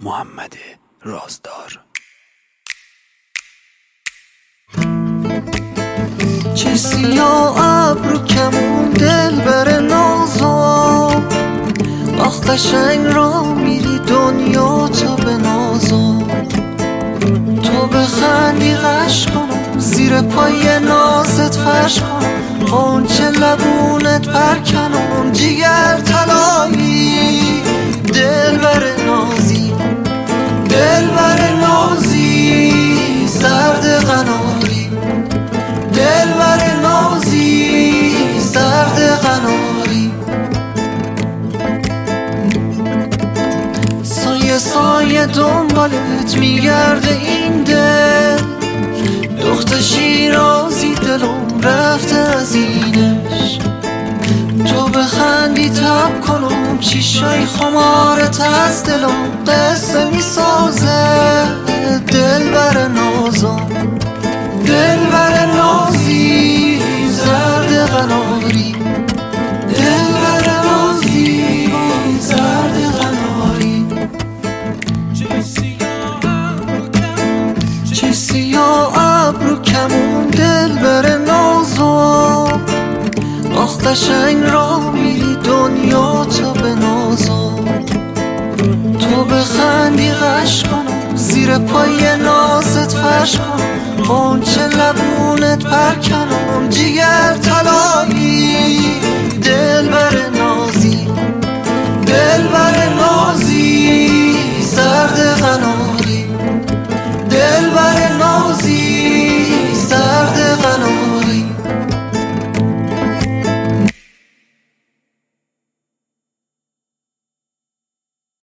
محمد رازدار. چه سیاه ابرو کمون دل بر نازم، آخ قشنگ را میری دنیا تو به نازم. تو بخندی غش کنم زیر پای نازت فرش کنم، قنچه لبونت پرکنم جیگر طلایی. دل بر نازی دل بر نازی زرد قناری، دل بر نازی زرد قناری. سایه سایه دنبالت میگرده این دل، دخت شیرازی دلم رفته از اینش. تو بخندی تب کنم چیشای خمارت از دلم قصه میسازه. دل بر نازم دل بر نازی زرد قناری، دل بر نازی زرد قناری. چه سیاه ابرو کمون دل بر نازم، آخ قشنگ را میری دنیا تو به نازم. تو بخندی غش کنم زیر پای نازت فرش کنم، قنچه لبونت پرکنم جیگر طلایی. دل بر